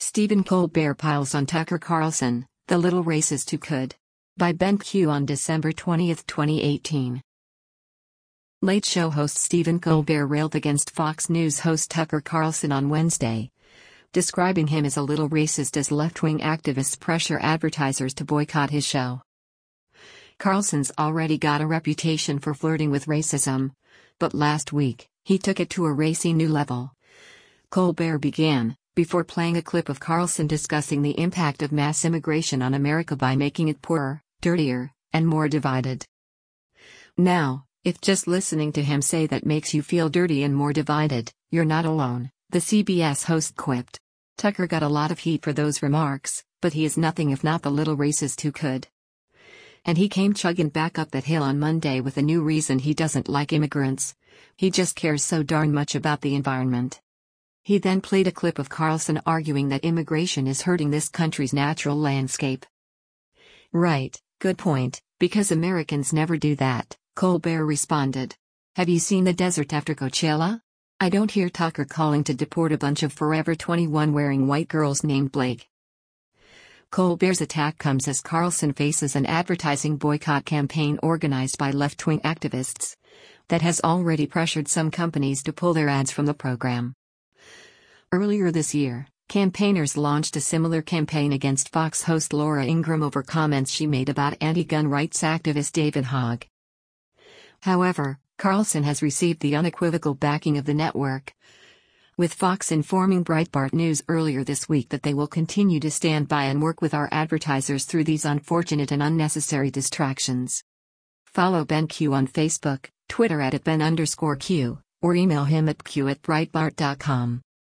Stephen Colbert piles on Tucker Carlson, the little racist who could. By Ben Q on December 20, 2018. Late Show host Stephen Colbert railed against Fox News host Tucker Carlson on Wednesday, describing him as a little racist as left-wing activists pressure advertisers to boycott his show. Carlson's already got a reputation for flirting with racism, but last week, he took it to a racy new level. Colbert began, before playing a clip of Carlson discussing the impact of mass immigration on America by making it poorer, dirtier, and more divided. Now, if just listening to him say that makes you feel dirty and more divided, you're not alone, the CBS host quipped. Tucker got a lot of heat for those remarks, but he is nothing if not the little racist who could. And he came chugging back up that hill on Monday with a new reason he doesn't like immigrants. He just cares so darn much about the environment. He then played a clip of Carlson arguing that immigration is hurting this country's natural landscape. Right, good point, because Americans never do that, Colbert responded. Have you seen the desert after Coachella? I don't hear Tucker calling to deport a bunch of Forever 21 wearing white girls named Blake. Colbert's attack comes as Carlson faces an advertising boycott campaign organized by left-wing activists that has already pressured some companies to pull their ads from the program. Earlier this year, campaigners launched a similar campaign against Fox host Laura Ingraham over comments she made about anti-gun rights activist David Hogg. However, Carlson has received the unequivocal backing of the network, with Fox informing Breitbart News earlier this week that they will continue to stand by and work with our advertisers through these unfortunate and unnecessary distractions. Follow Ben Q on Facebook, Twitter @Ben_Q, or email him at q@breitbart.com.